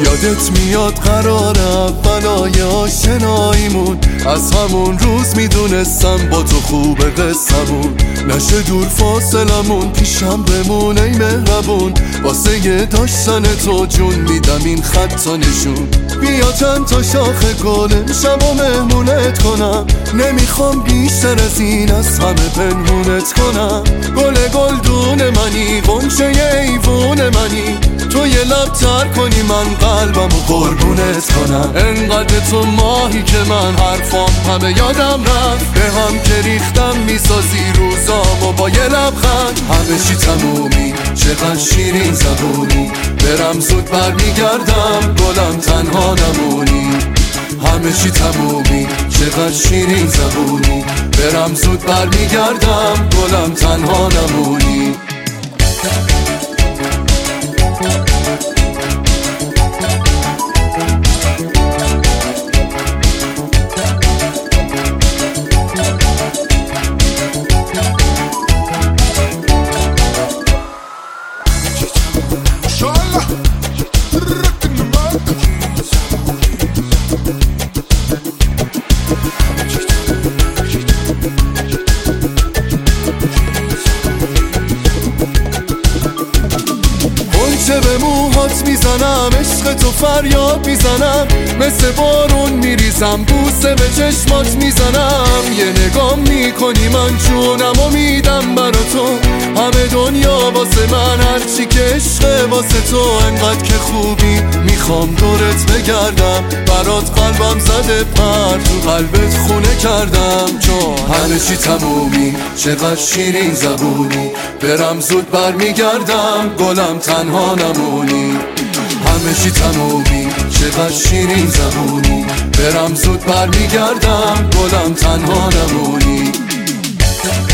یادت میاد قرار اولای آشناییمون، از همون روز میدونستم با تو خوبه قصمون، نشه دور فاصلمون، پیشم بمون ای مهربون، واسه یه داشتن تو جون میدم این خطا نشون. بیا چند تا شاخه گل امشب و مهمونت کنم، نمیخوام بیشتر از این از همه پنهونت کنم. گل گلدون منی، غنچه ایوون منی، تو یه لب تر کنی من قلبمو قربونت کنم. انقدر تو ماهی که من حرفام همه یادم رفت، به هم که ریختم میسازی روزامو با یه لبخند. همه چی تمومی، چقدر شیرین زبونی، برم زود برمیگردم گلم تنها نمونی. همه چی تمومی، چقدر شیرین زبونی، برم زود برمیگردم گلم تنها نمونی. چه به موهات میزنم، عشق تو فریاد میزنم، مثل بارون میریزم، بوسه به چشمات میزنم. یه نگاه میکنی من جونم و میدم برا تو، همه دنیا واسه من، هرچی که عشق واسه تو. انقدر که خوبی میخوام دورت بگردم، برات قلبم زده پر، تو قلبت خونه کردم. چون همه چی تمومی، چقدر شیرین زبونی، برم زود برمیگردم گلم تنها نمونی. همه چی تمومی، چقدر شیرین زبونی، برم زود برمیگردم گلم تنها نمونی.